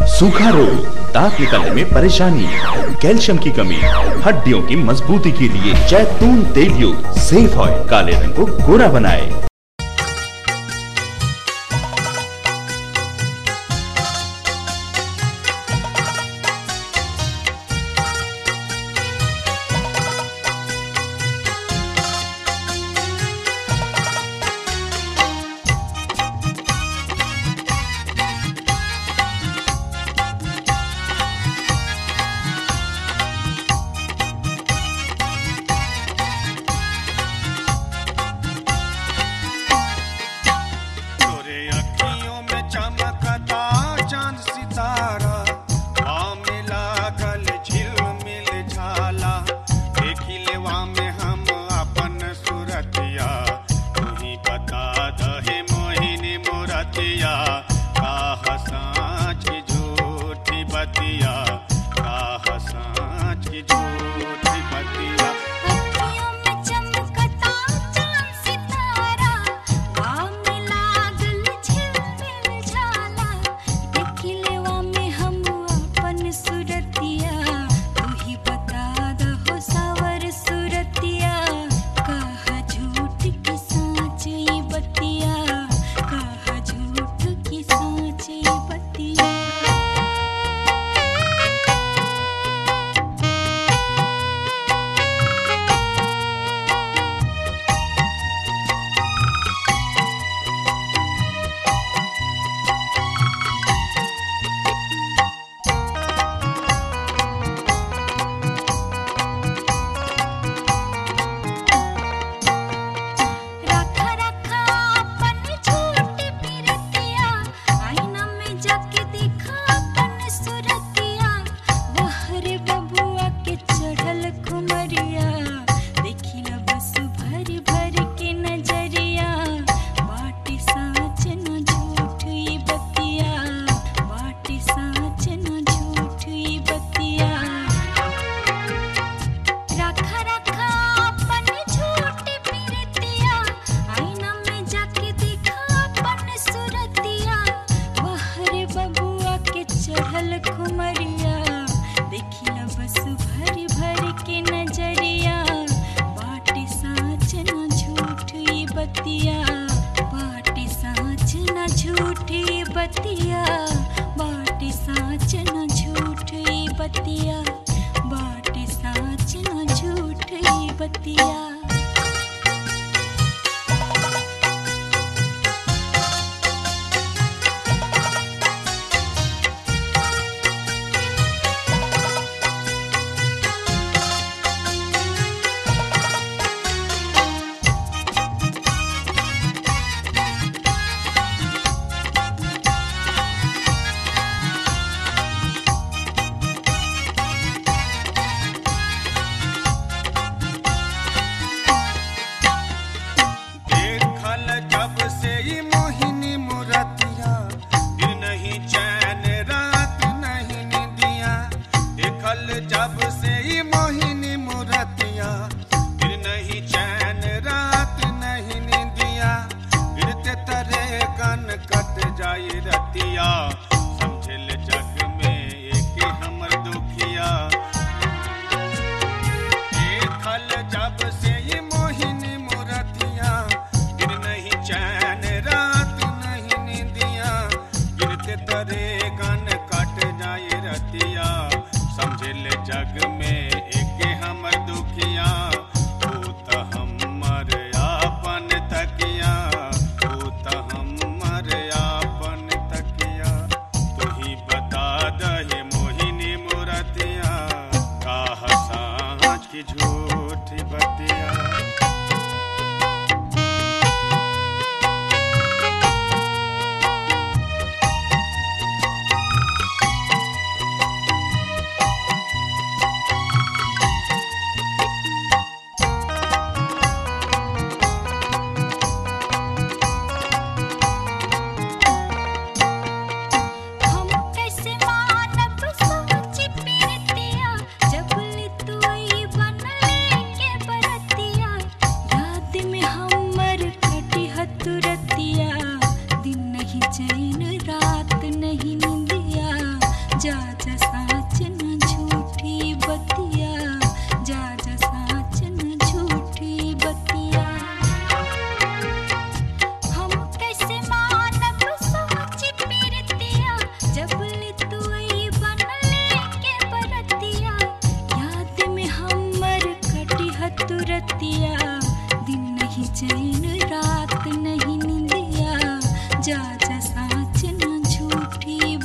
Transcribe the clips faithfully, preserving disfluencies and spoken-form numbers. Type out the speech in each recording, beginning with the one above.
सूखा रोग, दांत निकलने में परेशानी, कैल्शियम की कमी, हड्डियों की मजबूती के लिए जैतून तेल युक्त सेफ ऑयल काले रंग को गोरा बनाए।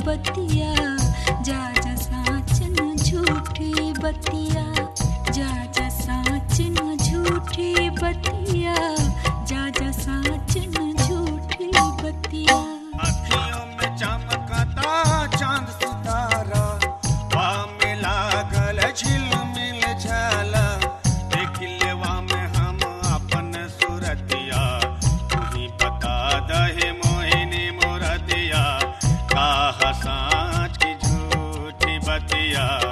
बतिया जा जा साच न झूठी बतिया जा जा साच न झूठी बतिया जा जा साच न झूठी बतिया अखियों में चमकता चांद सितारा वाह में लागल झिलमिल झाला देख लेवा में हम अपन सूरतिया तुही बता दहे मोहिनी मोरतिया का साँच की झूठी बतिया